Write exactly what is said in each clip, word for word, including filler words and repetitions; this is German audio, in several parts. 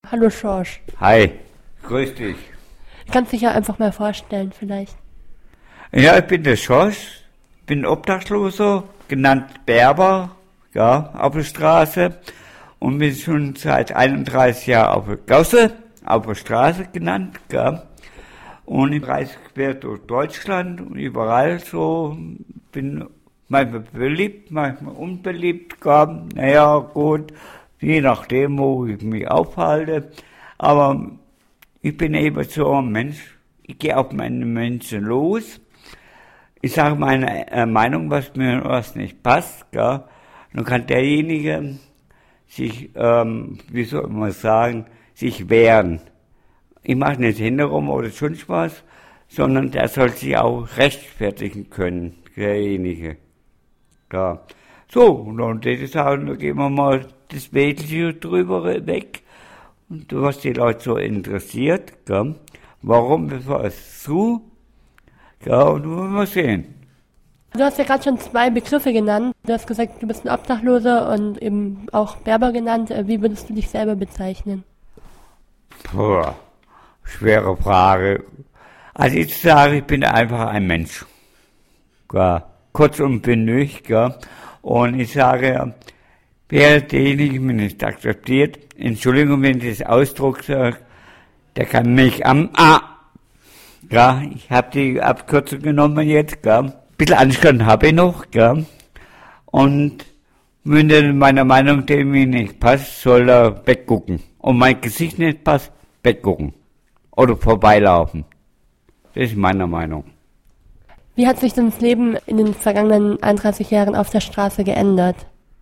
Hallo Schorsch. Hi, grüß dich. Du kannst dich ja einfach mal vorstellen vielleicht. Ja, ich bin der Schorsch, bin Obdachloser, genannt Berber, ja, auf der Straße und bin schon seit einunddreißig Jahren auf der Gasse, auf der Straße genannt, ja. Und ich reise quer durch Deutschland und überall so, bin manchmal beliebt, manchmal unbeliebt, ja. Naja, gut, je nachdem, wo ich mich aufhalte. Aber ich bin eben so ein Mensch, ich gehe auf meine Menschen los. Ich sage meine äh, Meinung, was mir was nicht passt, ja. Dann kann derjenige sich, ähm, wie soll man sagen, sich wehren. Ich mache nicht hinterrum oder sonst was, sondern der soll sich auch rechtfertigen können, derjenige. Ja. So, und dann würde ich sagen, da gehen wir mal das Wesentliche drüber weg. Und was die Leute so interessiert, ja. Warum bevor es zu? Ja, und wir mal sehen. Du hast ja gerade schon zwei Begriffe genannt. Du hast gesagt, du bist ein Obdachloser und eben auch Berber genannt. Wie würdest du dich selber bezeichnen? Puh, schwere Frage. Also ich sage, ich bin einfach ein Mensch. Ja, kurz und bündig, ja. Und ich sage, wer derjenige mich nicht akzeptiert, Entschuldigung, wenn ich das Ausdruck sage, der kann mich am A. Ja, ich habe die Abkürzung genommen jetzt, ja. Ein bisschen Anstand habe ich noch, ja. Und wenn der meiner Meinung dem mir nicht passt, soll er weggucken. Und mein Gesicht nicht passt, weggucken. Oder vorbeilaufen. Das ist meine Meinung. Wie hat sich denn das Leben in den vergangenen einunddreißig Jahren auf der Straße geändert?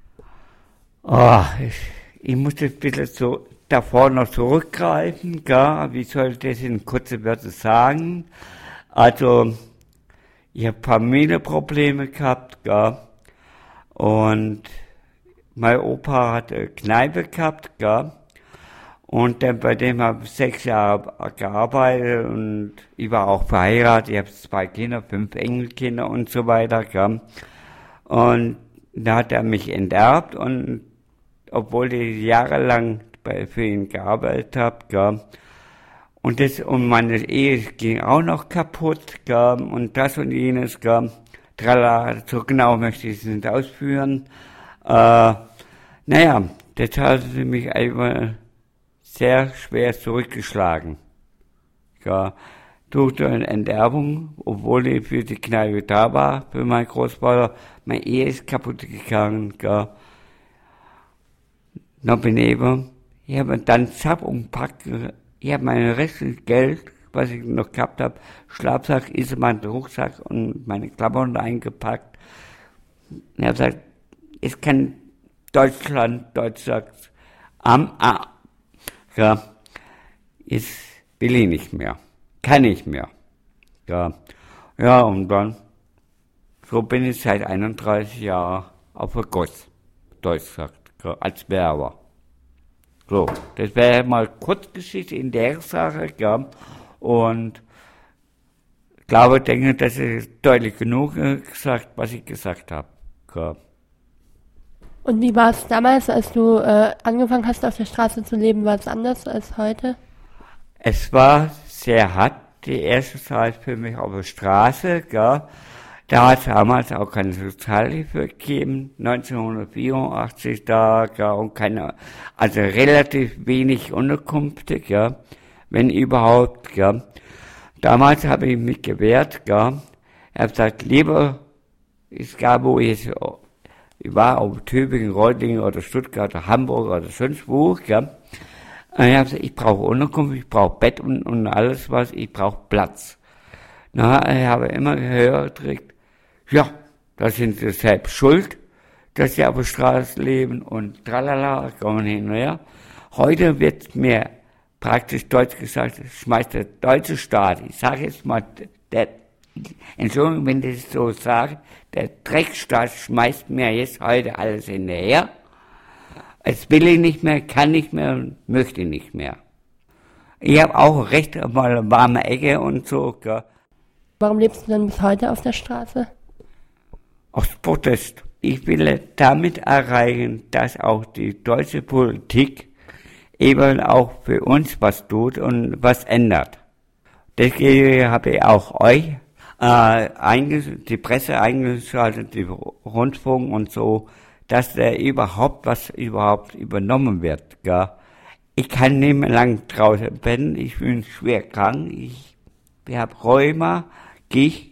Oh, ich, ich muss das ein bisschen so davor noch zurückgreifen, ja. Wie soll ich das in kurzen Wörtern sagen? Also, ich habe Familienprobleme gehabt, ja. Und mein Opa hat eine Kneipe gehabt, ja. Und dann bei dem habe ich sechs Jahre gearbeitet und ich war auch verheiratet. Ich habe zwei Kinder, fünf Enkelkinder und so weiter, ja. Und da hat er mich enterbt und obwohl ich jahrelang bei, für ihn gearbeitet habe, ja. Und das, und meine Ehe ging auch noch kaputt, ja. Und das und jenes, ja. Tralala, so genau möchte ich es nicht ausführen. Äh, naja, das hat mich einfach sehr schwer zurückgeschlagen. Ja, durch eine Enterbung, obwohl ich für die Kneipe da war, für meinen Großvater, meine Ehe ist kaputt gegangen, ja. Noch bin ich eben, ich habe dann Zapp umpackt, ich habe mein restliches Geld, was ich noch gehabt habe, Schlafsack, ist in meinen Rucksack und meine Klamotten eingepackt. Und ich habe gesagt, es kann Deutschland, Deutschland, am A. Ja, jetzt will ich nicht mehr, kann ich mehr. Ja, ja, und dann, so bin ich seit einunddreißig Jahren auf der Goss, Deutsch gesagt, ja, als Berber. So, das wäre mal Kurzgeschichte in der Sache, ja, und ich glaube, denke, das ist deutlich genug gesagt, was ich gesagt habe, ja. Und wie war es damals, als du äh, angefangen hast, auf der Straße zu leben? War es anders als heute? Es war sehr hart, die erste Zeit für mich auf der Straße, ja. Da hat es damals auch keine Sozialhilfe gegeben, neunzehnhundertvierundachtzig da, ja, und keine, also relativ wenig Unterkünfte, ja, wenn überhaupt, ja. Damals habe ich mich gewehrt, ja. Ich habe gesagt, lieber, es gab, wo ich Ich war auf Tübingen, Reutlingen oder Stuttgart oder Hamburg oder sonst wo, ja. Und ich habe gesagt, ich brauche Unterkunft, ich brauche Bett und, und alles was, ich brauche Platz. Na, ich habe immer gehört, ja, da sind sie selbst schuld, dass sie auf der Straße leben und tralala, kommen hin und her. Heute wird mir praktisch deutsch gesagt, schmeißt der deutsche Staat, ich sage jetzt mal, der Entschuldigung, wenn ich das so sage, der Dreckstaat schmeißt mir jetzt heute alles hinterher. Es will ich nicht mehr, kann nicht mehr und möchte nicht mehr. Ich habe auch recht auf mal eine warme Ecke und so. Ja. Warum lebst du denn bis heute auf der Straße? Aus Protest. Ich will damit erreichen, dass auch die deutsche Politik eben auch für uns was tut und was ändert. Deswegen habe ich auch euch äh, die Presse eingeschaltet, die Rundfunk und so, dass da überhaupt was überhaupt übernommen wird. Gell? Ich kann nicht mehr lang draußen pennen, ich bin schwer krank, ich, ich habe Rheuma, Gicht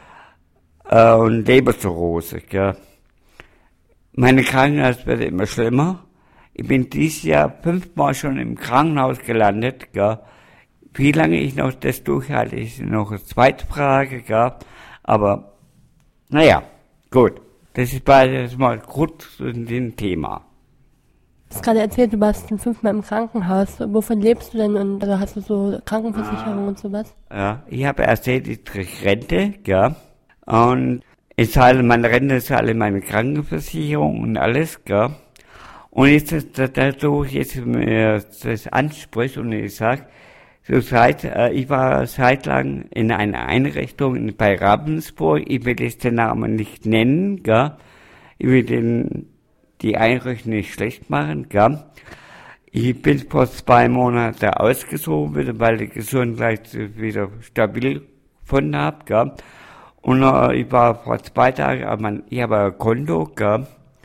äh, und Leberzirrhose. Gell? Meine Krankheit wird immer schlimmer. Ich bin dieses Jahr fünfmal schon im Krankenhaus gelandet. Gell? Wie lange ich noch das durchhalte, ist noch eine zweite Frage. Gell? Aber naja, gut. Das ist beides mal gut zu dem Thema. Du hast gerade erzählt, du warst schon fünfmal im Krankenhaus. Wovon lebst du denn und also hast du so Krankenversicherung ah, und sowas? Ja, ich habe erzählt, ich kriege Rente, ja. Und ich zahle meine Rente, ich zahle meine Krankenversicherung und alles, ja. Und jetzt, dadurch jetzt mir das anspricht und ich sage, so seit, äh, ich war zeitlang in einer Einrichtung bei Ravensburg, ich will jetzt den Namen nicht nennen, gell? Ich will den, die Einrichtung nicht schlecht machen, gell? Ich bin vor zwei Monaten ausgezogen, weil die Gesundheit wieder stabil gefunden habe, gell? Und äh, ich war vor zwei Tagen, aber ich habe ein Konto, gell?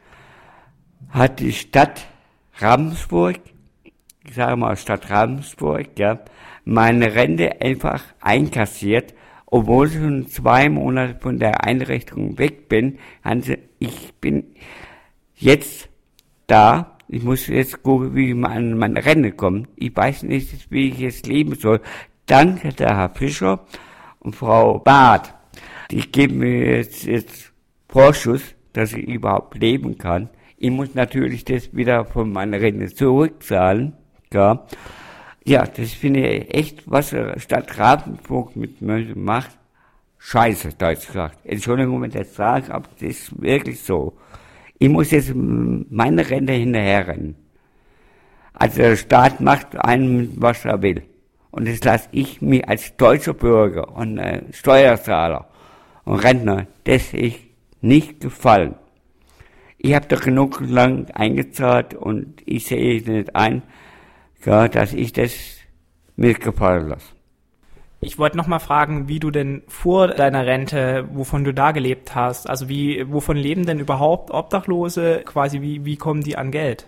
Hat die Stadt Ravensburg, ich sage mal Stadt Ravensburg, gell? Meine Rente einfach einkassiert, obwohl ich schon zwei Monate von der Einrichtung weg bin. Also ich bin jetzt da, ich muss jetzt gucken, wie ich an meine Rente komme. Ich weiß nicht, wie ich jetzt leben soll. Danke, der Herr Fischer und Frau Barth. Die geben mir jetzt, jetzt Vorschuss, dass ich überhaupt leben kann. Ich muss natürlich das wieder von meiner Rente zurückzahlen, ja. Ja, das finde ich echt, was die Stadt Ravensburg mit mir macht. Scheiße, deutsch gesagt. Entschuldigung, wenn ich das sage, aber das ist wirklich so. Ich muss jetzt meine Rente hinterherrennen. Also der Staat macht einem, was er will. Und das lasse ich mir als deutscher Bürger und äh, Steuerzahler und Rentner, das ich nicht gefallen. Ich habe doch genug lang eingezahlt und ich sehe nicht ein, ja, dass ich das mir gefallen lasse. Ich wollte noch mal fragen, wie du denn vor deiner Rente, wovon du da gelebt hast, also wie, wovon leben denn überhaupt Obdachlose, quasi wie, wie kommen die an Geld?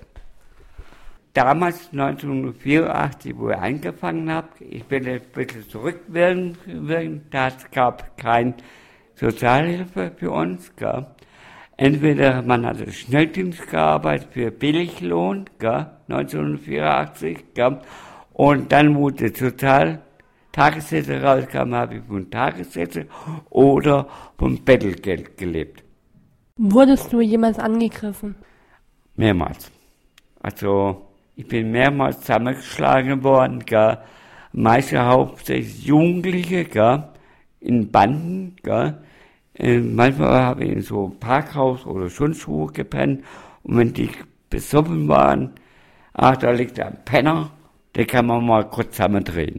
Damals, neunzehnhundertvierundachtzig, wo ich angefangen habe, ich bin ein bisschen zurückwirken, da gab kein Sozialhilfe für uns, gell. Entweder man hatte Schnelldienst gearbeitet für Billiglohn, gell, neunzehnhundertvierundachtzig, gell, und dann, wo die Sozialtagessätze rauskamen, habe ich von Tagessätze oder vom Bettelgeld gelebt. Wurdest du jemals angegriffen? Mehrmals. Also, ich bin mehrmals zusammengeschlagen worden, gell, meistens hauptsächlich Jugendliche, gell, in Banden, gell. Manchmal habe ich in so einem Parkhaus oder Schundschuhe gepennt und wenn die besoffen waren, ach, da liegt ein Penner, den kann man mal kurz zusammendrehen.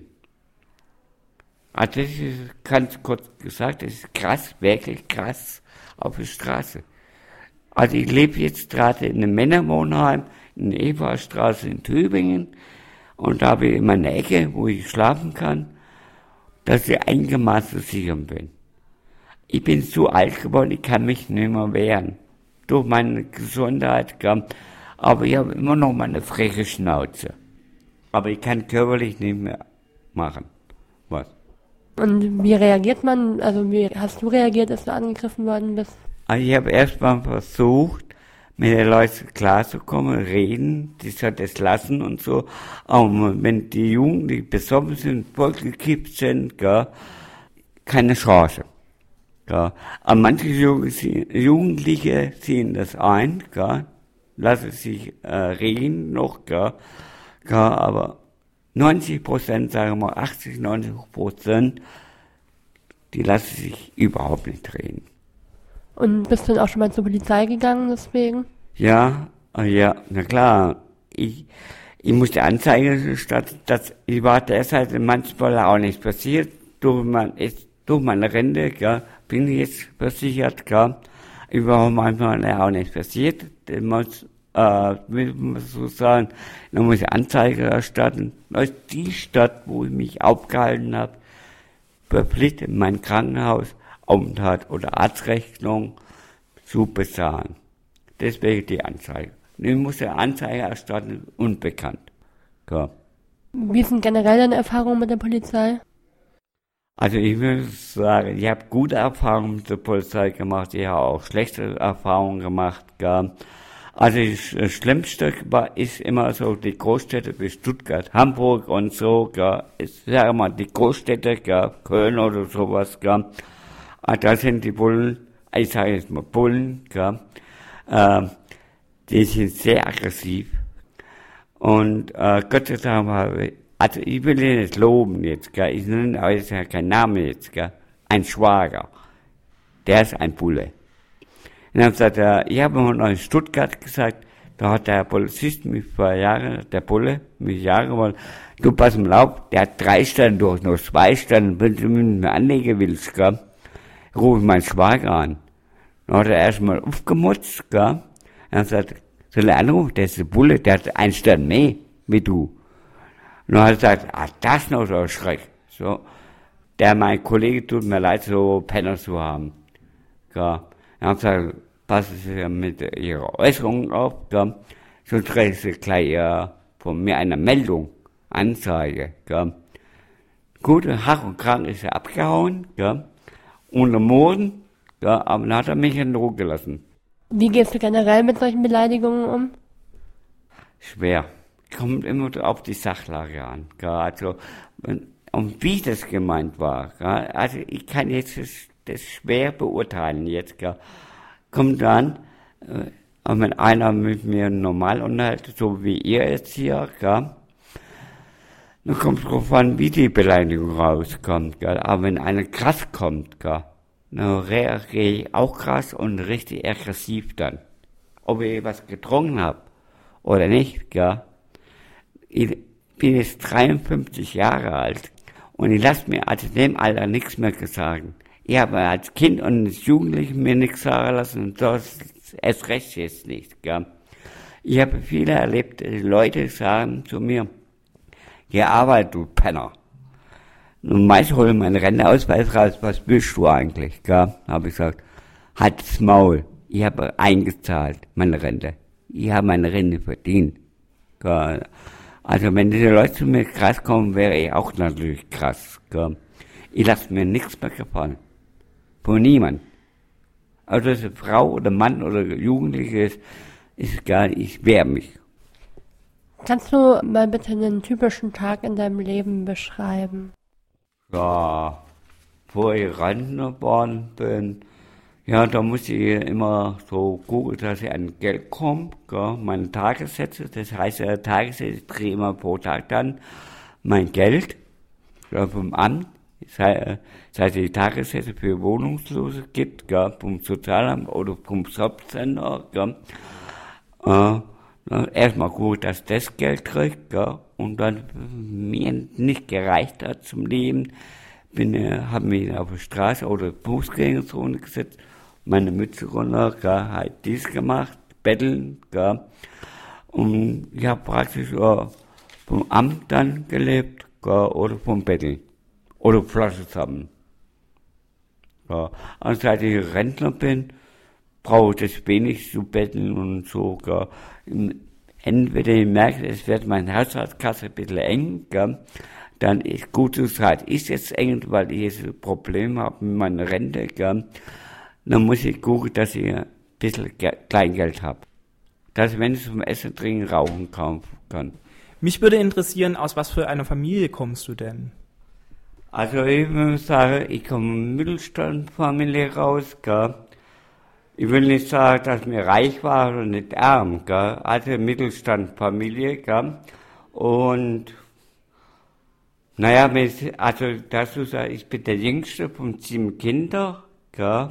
Also das ist ganz kurz gesagt, das ist krass, wirklich krass auf der Straße. Also ich lebe jetzt gerade in einem Männerwohnheim in der Evastraße in Tübingen und da habe ich immer eine Ecke, wo ich schlafen kann, dass ich einigermaßen sicher bin. Ich bin so alt geworden, ich kann mich nicht mehr wehren. Durch meine Gesundheit, aber ich habe immer noch meine freche Schnauze. Aber ich kann körperlich nicht mehr machen. Was? Und wie reagiert man, also wie hast du reagiert, als du angegriffen worden bist? Also ich habe erstmal versucht, mit den Leuten klarzukommen, reden, die soll das lassen und so. Aber wenn die Jugendlichen besoffen sind, vollgekippt sind, gell, keine Chance. Ja, aber manche Jugendliche ziehen das ein, gell, lassen sich äh, reden noch, gell, gell, aber neunzig Prozent, sagen wir mal achtzig, neunzig Prozent, die lassen sich überhaupt nicht reden. Und bist du dann auch schon mal zur Polizei gegangen deswegen? Ja, ja, na klar. Ich, ich musste Anzeige statt, dass ich war derzeit manchmal auch nicht passiert, durch mein, durch meine Rente, gell, bin ich jetzt versichert, gell. Überhaupt manchmal auch nicht passiert. Das muss äh, will man so sagen, dann muss ich Anzeige erstatten. Das ist die Stadt, wo ich mich aufgehalten habe, verpflichtet, mein Krankenhaus, Aufenthalt oder Arztrechnung zu bezahlen. Deswegen die Anzeige. Ich muss ja Anzeige erstatten, unbekannt. Ja. Wie sind generell deine Erfahrungen mit der Polizei? Also ich würde sagen, ich habe gute Erfahrungen mit der Polizei gemacht, ich habe auch schlechte Erfahrungen gemacht. Ja. Also das Schlimmste war, ist immer so die Großstädte wie Stuttgart, Hamburg und so. Ja. Ich sage mal die Großstädte, ja, Köln oder sowas. Ja. Da sind die Bullen, ich sage jetzt mal Bullen, ja, äh, die sind sehr aggressiv. Und äh, Gott sei Dank habe ich, also ich will ihn nicht loben jetzt, gell. Ich nenne aber jetzt ja keinen Namen jetzt, gell. Ein Schwager, der ist ein Bulle. Und dann sagt er, ich habe mal in Stuttgart gesagt, da hat der Polizist mich vor Jahren, der Bulle, mich Jahre mal, du pass mal auf, der hat drei Stunden durch, nur zwei Stunden, wenn du mit mir anlegen willst, gell, rufe ich meinen Schwager an. Dann hat er erstmal aufgemutzt, gell. Dann sagt er, soll er anrufen, der ist der Bulle, der hat einen Stern mehr, wie du. Und dann hat er gesagt, ah, das ist noch so ein Schreck. So, der, mein Kollege, tut mir leid, so Penner zu haben. Ja. Dann hat er gesagt, passen Sie mit Ihrer Äußerung auf, ja. Sonst kriegen Sie gleich äh, von mir eine Meldung, Anzeige, ja. Gut, Hach und Krank ist er abgehauen, ja. Und am Morgen, ja, aber dann hat er mich in Ruhe gelassen. Wie gehst du generell mit solchen Beleidigungen um? Schwer. Kommt immer auf die Sachlage an. Ja, also, und wie das gemeint war. Ja, also ich kann jetzt das, das schwer beurteilen jetzt. Ja. Kommt dann, äh, wenn einer mit mir normal unterhält, so wie ihr jetzt hier, ja, dann kommt es drauf an, wie die Beleidigung rauskommt. Ja. Aber wenn einer krass kommt, ja, dann reagiere ich auch krass und richtig aggressiv dann. Ob ich was getrunken habe oder nicht, ja. Ich bin jetzt dreiundfünfzig Jahre alt und ich lasse mir also in dem Alter nichts mehr sagen. Ich habe als Kind und als Jugendliche mir nichts sagen lassen und das erst recht jetzt nicht, gell. Ich habe viele erlebt, die Leute sagen zu mir, geh arbeiten, du Penner. Und meist hole ich meinen Renteausweis raus, was willst du eigentlich, gell? Habe ich gesagt, halt's Maul, ich habe eingezahlt, meine Rente. Ich habe meine Rente verdient, gell. Also wenn diese Leute zu mir krass kommen, wäre ich auch natürlich krass, gell. Ich lasse mir nichts mehr gefallen. Von niemand. Also dass eine Frau oder Mann oder Jugendliche ist, ist egal, ich wehre mich. Kannst du mal bitte einen typischen Tag in deinem Leben beschreiben? Ja, bevor ich Rentner geworden bin, ja, da muss ich immer so gucken, dass ich an Geld komme, gell, meine Tagessätze, das heißt, ja, Tagessätze, ich drehe immer pro Tag dann mein Geld, ja, vom Amt, seit es die Tagessätze für Wohnungslose gibt, gell, vom Sozialamt oder vom Jobcenter, gell, äh, erstmal gut, dass das Geld kriegt, gell, und dann mir nicht gereicht hat zum Leben, bin, äh, hab mich auf der Straße oder Fußgängerzone gesetzt, meine Mütze runter, gell, halt dies gemacht, betteln, gell, und ich habe praktisch äh, vom Amt dann gelebt, gell, oder vom Betteln, oder Flasche zusammen. Ja, und seit ich Rentner bin, brauche ich das wenig zu betteln und so, gell. Entweder ich merke, es wird meine Haushaltskasse ein bisschen eng, gell, dann ist gute Zeit ist jetzt eng, weil ich jetzt ein Problem habe mit meiner Rente, gell. Dann muss ich gucken, dass ich ein bisschen Ge- Kleingeld habe. Dass ich, wenn ich zum Essen, Trinken, Rauchen kaufen kann. Mich würde interessieren, aus was für einer Familie kommst du denn? Also ich würde sagen, ich komme aus einer Mittelstandsfamilie raus, gell. Ich will nicht sagen, dass wir reich waren oder nicht arm, gell. Also Mittelstandsfamilie, gell. Und naja, also dazu sagen, ich bin der Jüngste von sieben Kindern, gell.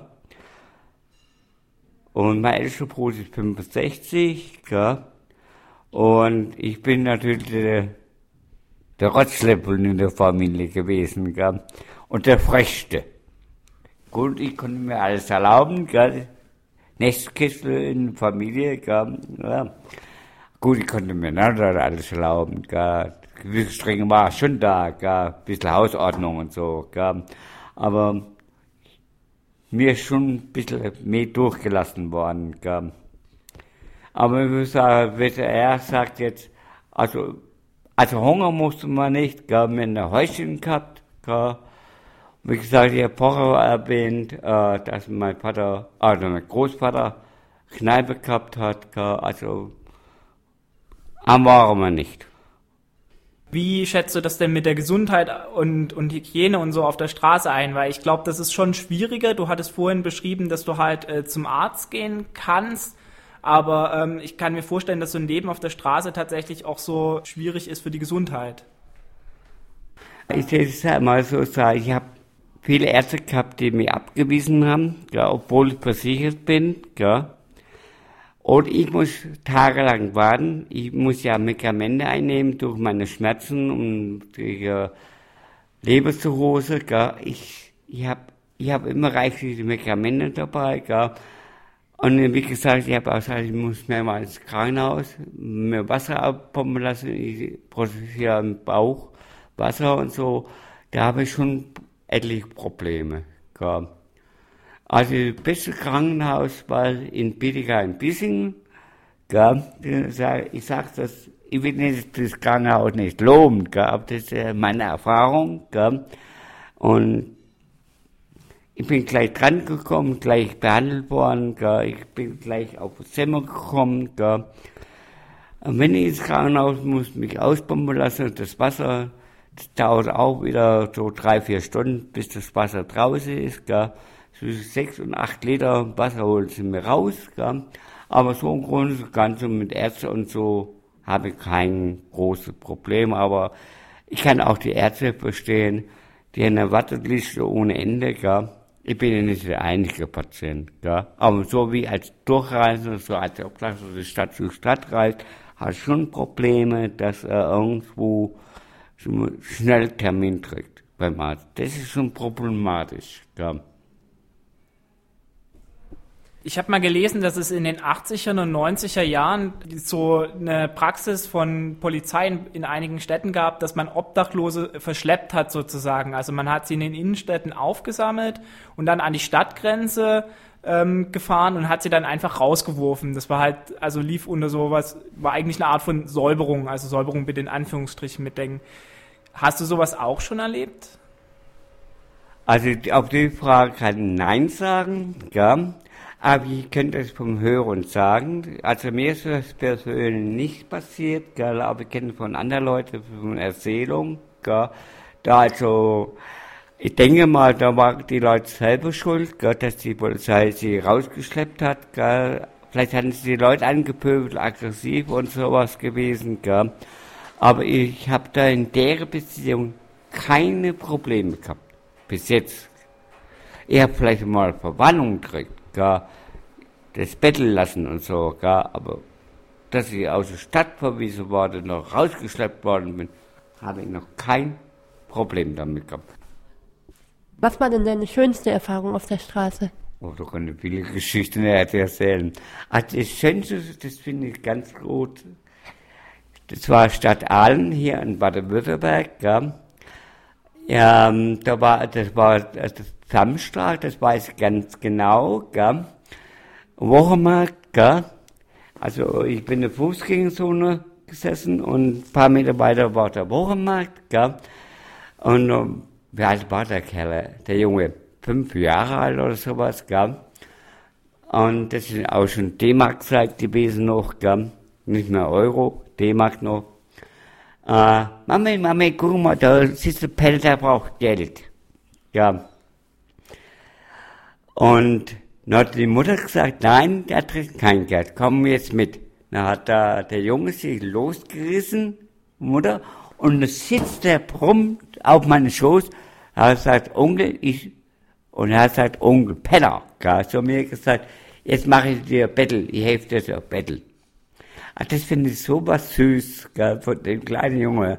Und mein ältester Bruder ist fünfundsechzig, gell. Und ich bin natürlich der, der Rotzleppel in der Familie gewesen, gell. Und der Frechste. Gut, ich konnte mir alles erlauben, gell. Nestkessel in der Familie, gell, ja. Gut, ich konnte mir nicht alles erlauben, gell. Gewisse Strenge war schon da, gell. Ein bisschen Hausordnung und so, gell. Aber mir ist schon ein bisschen mehr durchgelassen worden, gell. Aber ich muss sagen, W D R sagt jetzt, also, also Hunger musste man nicht, gell. Wir haben ein Häuschen gehabt, gell. Wie gesagt, ich habe vorher erwähnt, äh, dass mein Vater, also mein Großvater, Kneipe gehabt hat, gell. Also, arm waren wir nicht. Wie schätzt du das denn mit der Gesundheit und, und Hygiene und so auf der Straße ein? Weil ich glaube, das ist schon schwieriger. Du hattest vorhin beschrieben, dass du halt äh, zum Arzt gehen kannst. Aber ähm, ich kann mir vorstellen, dass so ein Leben auf der Straße tatsächlich auch so schwierig ist für die Gesundheit. Ich will es mal so sagen, ich habe viele Ärzte gehabt, die mich abgewiesen haben, ja, obwohl ich versichert bin. Ja. Und ich muss tagelang warten. Ich muss ja Medikamente einnehmen durch meine Schmerzen und die äh, Leberzirrhose. Gell. Ich, ich habe ich hab immer reichlich Medikamente dabei. Gell. Und wie gesagt, ich habe auch gesagt, ich muss mehrmals ins Krankenhaus, mir Wasser abpumpen lassen. Ich produziere im Bauch Wasser und so. Da habe ich schon etliche Probleme. Gell. Also das beste Krankenhaus war in Bietigheim-Bissingen. Ich sage das, ich will nicht das Krankenhaus nicht loben, gell, aber das ist meine Erfahrung. Gell. Und ich bin gleich dran gekommen, gleich behandelt worden, gell. Ich bin gleich auf das Zimmer gekommen. Gell. Und wenn ich ins Krankenhaus muss, mich auspumpen lassen, das Wasser, das dauert auch wieder so drei, vier Stunden, bis das Wasser draußen ist. Gell. So sechs und acht Liter Wasser holen sie mir raus, gell. Aber so im Grunde das Ganze mit Ärzten und so habe ich kein großes Problem, aber ich kann auch die Ärzte verstehen, die haben eine Warteliste ohne Ende, gell. Ich bin ja nicht der einzige Patient, gell. Aber so wie als Durchreisender, so als Obdachloser von Stadt zu Stadt reist, hat schon Probleme, dass er irgendwo schnell Termin kriegt beim Arzt. Das ist schon problematisch, gell. Ich habe mal gelesen, dass es in den achtziger und neunziger Jahren so eine Praxis von Polizei in, in einigen Städten gab, dass man Obdachlose verschleppt hat sozusagen. Also man hat sie in den Innenstädten aufgesammelt und dann an die Stadtgrenze ähm, gefahren und hat sie dann einfach rausgeworfen. Das war halt, also lief unter sowas, war eigentlich eine Art von Säuberung, also Säuberung bitte in Anführungsstrichen mitdenken. Hast du sowas auch schon erlebt? Also auf die Frage kann ich Nein sagen, ja. Aber ich könnte es vom Hören sagen. Also mir ist das persönlich nicht passiert, gell, aber ich kenne von anderen Leuten, von Erzählung, gell. Da also, ich denke mal, da waren die Leute selber schuld, gell, dass die Polizei sie rausgeschleppt hat, gell. Vielleicht hatten sie die Leute angepöbelt, aggressiv und sowas gewesen, gell. Aber ich habe da in der Beziehung keine Probleme gehabt, bis jetzt. Ich habe vielleicht mal Verwarnung gekriegt, gar das betteln lassen und so, gar, aber dass ich aus der Stadt verwiesen worden, noch rausgeschleppt worden bin, habe ich noch kein Problem damit gehabt. Was war denn deine schönste Erfahrung auf der Straße? Oh, da kann ich viele Geschichten erzählen. Also das Schönste, das finde ich ganz gut, das war Stadt Aalen hier in Baden-Württemberg, ja. Ja, da war, das war das Samstag, das weiß ich ganz genau, gell. Wochenmarkt, gell. Also ich bin in der Fußgängerzone gesessen und ein paar Meter weiter war der Wochenmarkt, gell. Und um, wie alt war der Kerl, der Junge? Fünf Jahre alt oder sowas, gell. Und das ist auch schon D-Mark-Zeit gewesen noch, gell. Nicht mehr Euro, D-Mark noch. Äh, Mami, Mami, guck mal, da sitzt der Pell, der braucht Geld. Ja. Und dann hat die Mutter gesagt, nein, der kriegt kein Geld, komm jetzt mit. Dann hat da der Junge sich losgerissen, Mutter, und dann sitzt der prompt auf meinen Schoß. Er hat gesagt, Onkel, ich, und er hat gesagt, Onkel, Penner, ja, so mir gesagt, jetzt mache ich dir Bettel, ich helfe dir so Bettel. Ach, das finde ich sowas süß, gell, von dem kleinen Junge.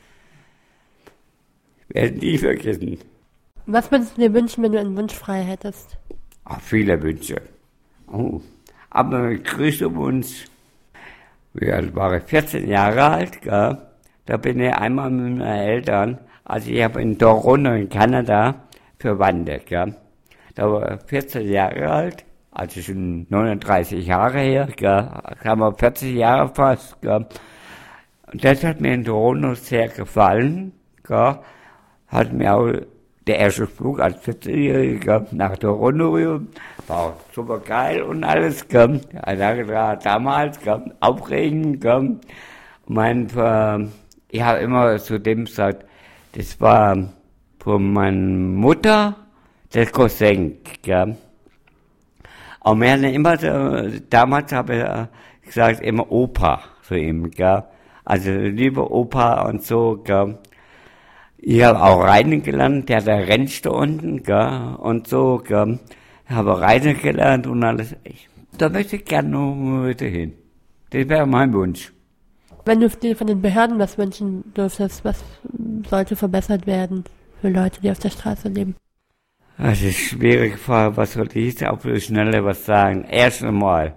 Ich werde nie vergessen. Was würdest du dir wünschen, wenn du einen Wunsch frei hättest? Ach, viele Wünsche. Oh. Aber mein größter Wunsch, ja, war ich vierzehn Jahre alt, gell? Da bin ich einmal mit meinen Eltern, also ich habe in Toronto in Kanada Verwandte, gell? Da war ich vierzehn Jahre alt, also schon neununddreißig Jahre her, gell? Da haben wir vierzig Jahre fast, gell? Und das hat mir in Toronto sehr gefallen, gell? Hat mir auch der erste Flug als vierzehnjähriger nach Toronto rüber, war super geil und alles, gell? Also war damals, gell? Aufregend, gell? Mein, äh, ich habe immer zu dem gesagt, das war von meiner Mutter das Cousin, gell? Und wir haben immer, so, damals habe ich gesagt, immer Opa zu ihm, gell? Also lieber Opa und so, gell? Ich habe auch Reiten gelernt, der hat eine Ranch da unten, gell, und so, gell. Ich habe Reiten gelernt und alles. Ich, da möchte ich gerne noch heute hin. Das wäre mein Wunsch. Wenn du dir von den Behörden was wünschen dürftest, was sollte verbessert werden für Leute, die auf der Straße leben? Das ist eine schwierige Frage. Was sollte ich jetzt auf die Schnelle was sagen? Erst einmal,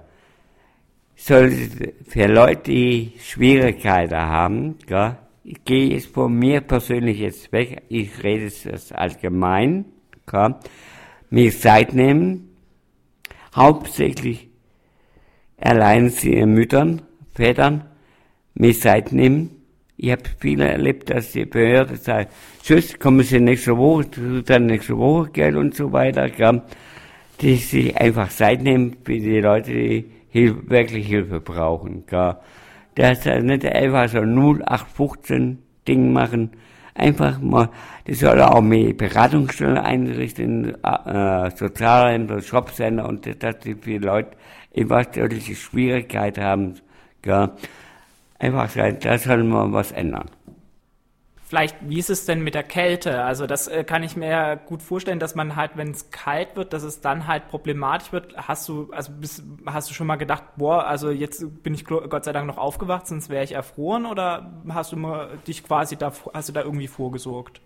sollte für Leute, die Schwierigkeiten haben, gell, ich gehe jetzt von mir persönlich jetzt weg, ich rede es allgemein, okay. Mir Zeit nehmen, hauptsächlich alleinerziehende Müttern, Vätern, mir Zeit nehmen. Ich habe viele erlebt, dass die Behörde sagt, tschüss, kommen Sie nächste Woche, dann nächste Woche Geld und so weiter, okay. Die sich einfach Zeit nehmen für die Leute, die Hilfe, wirklich Hilfe brauchen, okay. Das ist nicht einfach so null acht fünfzehn Ding machen. Einfach mal, das soll auch mehr Beratungsstellen einrichten, äh, Sozialämter, Jobcenter und das, dass die viele Leute einfach solche Schwierigkeiten haben. Gell. Einfach sagen, da soll man was ändern. Vielleicht, wie ist es denn mit der Kälte? Also das äh, kann ich mir gut vorstellen, dass man halt, wenn es kalt wird, dass es dann halt problematisch wird. Hast du, also bist, hast du schon mal gedacht, boah, also jetzt bin ich Gott sei Dank noch aufgewacht, sonst wäre ich erfroren, oder hast du mal dich quasi da, hast du da irgendwie vorgesorgt?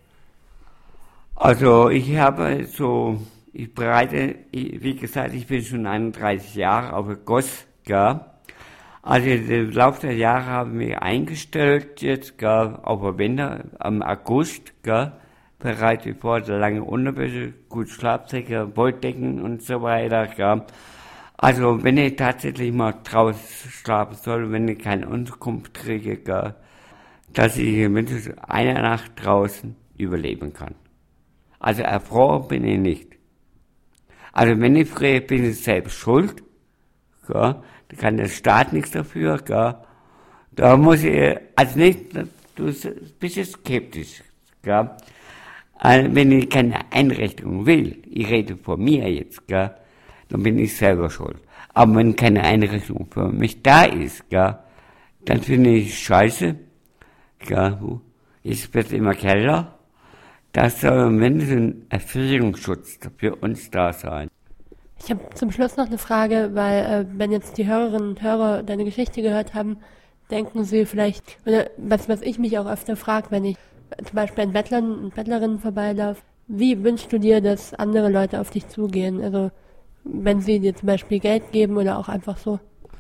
Also ich habe so, ich bereite, wie gesagt, ich bin schon einunddreißig Jahre auf der Goss, gell. Also im Laufe der Jahre haben wir eingestellt, jetzt gell, auf der Winter, am August, gell, bereite ich vor, lange Unterwäsche, gut Schlafsäcke, Wolldecken und so weiter, gell. Also wenn ich tatsächlich mal draußen schlafen soll, wenn ich keine Unterkunft kriege, gell, dass ich mindestens eine Nacht draußen überleben kann. Also erfroren bin ich nicht. Also wenn ich friere, bin ich selbst schuld, gell. Da kann der Staat nichts dafür, gell. Da muss ich, also nicht, du bist jetzt skeptisch, gell. Also wenn ich keine Einrichtung will, ich rede von mir jetzt, gell, dann bin ich selber schuld. Aber wenn keine Einrichtung für mich da ist, gell, dann finde ich scheiße, gell, es wird immer kälter, da soll mindestens ein Erfüllungsschutz für uns da sein. Ich habe zum Schluss noch eine Frage, weil äh, wenn jetzt die Hörerinnen und Hörer deine Geschichte gehört haben, denken sie vielleicht, oder was, was ich mich auch öfter frage, wenn ich zum Beispiel an Bettlern und Bettlerinnen vorbeilaufe, wie wünschst du dir, dass andere Leute auf dich zugehen? Also wenn sie dir zum Beispiel Geld geben oder auch einfach so?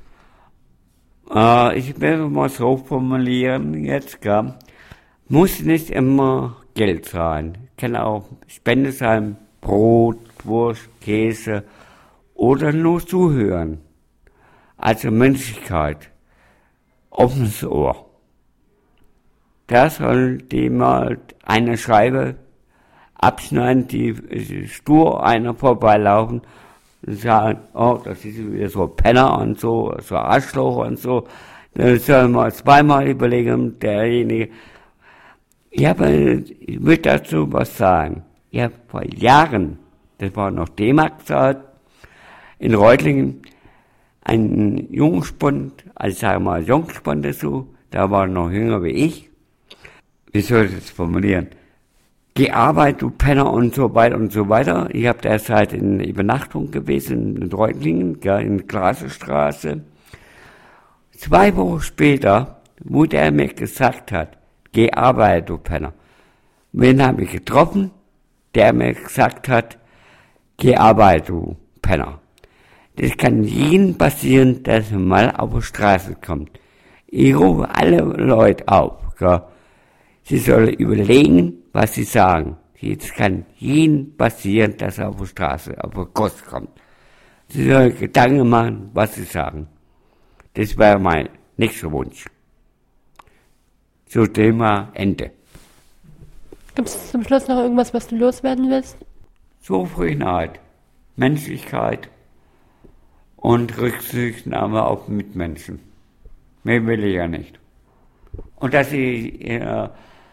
Äh, ich werde mal so formulieren jetzt, gell. Muss nicht immer Geld sein. Kann auch Spende sein, Brot, Wurst, Käse oder nur zuhören. Also Menschlichkeit, offenes Ohr. Da soll die mal eine Scheibe abschneiden, die stur einer vorbeilaufen und sagen, oh, das ist wieder so Penner und so, so Arschloch und so. Dann soll man zweimal überlegen, derjenige. Ich habe, ich will dazu was sagen. Ich habe vor Jahren, das war noch D-Mark-Zeit, in Reutlingen einen Jungspund, also sagen wir mal Jungspund dazu, da war noch jünger wie ich. Wie soll ich das formulieren? Geh Arbeit, du Penner und so weiter und so weiter. Ich habe derzeit in Übernachtung gewesen in Reutlingen, ja, in Glasestraße. Zwei Wochen später, wo der mir gesagt hat, geh arbeiten, du Penner. Wen habe ich getroffen? Der mir gesagt hat, geh arbeiten, du Penner. Das kann jedem passieren, dass er mal auf die Straße kommt. Ich rufe alle Leute auf, gell? Sie sollen überlegen, was sie sagen. Es kann jedem passieren, dass er auf die Straße, auf die Kost kommt. Sie sollen Gedanken machen, was sie sagen. Das wäre mein nächster Wunsch. So, Thema Ende. Gibt es zum Schluss noch irgendwas, was du loswerden willst? Zufriedenheit, Menschlichkeit und Rücksichtnahme auf Mitmenschen. Mehr will ich ja nicht. Und dass ich äh,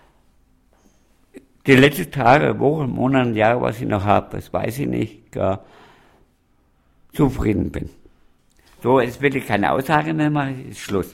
die letzten Tage, Wochen, Monate, Jahre, was ich noch habe, das weiß ich nicht, gar zufrieden bin. So, jetzt will ich keine Aussage mehr machen, ist Schluss.